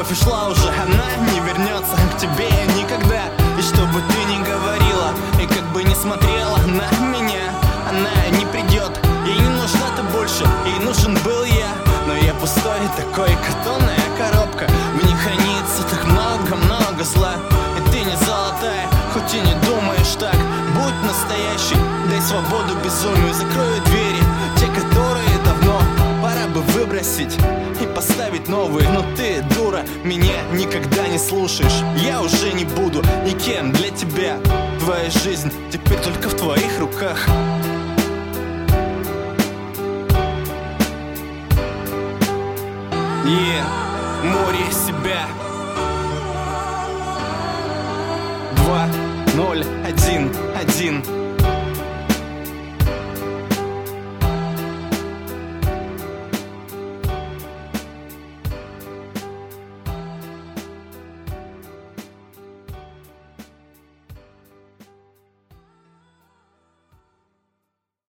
любовь ушла уже, она не вернется к тебе никогда. И что бы ты ни говорила, и как бы ни смотрела на меня, она не придет, ей не нужна ты больше, ей нужен был я. Но я пустой, такой картонная коробка, в ней хранится так много-много зла. И ты не золотая, хоть и не думаешь так. Будь настоящий, дай свободу безумию, закрою двери, те, которые давно пора бы выбросить и поставить новые. Но ты, дура, меня никогда не слушаешь. Я уже не буду никем для тебя. Твоя жизнь теперь только в твоих руках. Море себя. 2, 0, 1, 1.